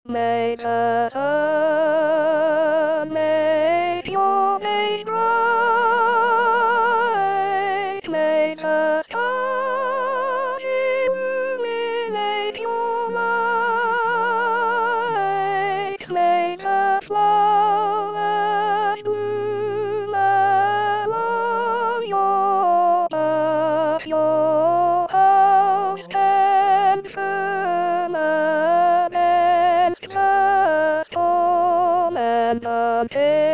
May the sun make your days bright. May the stars illuminate your life. May the flowers bloom along your path. Your house stand firm against the storm and the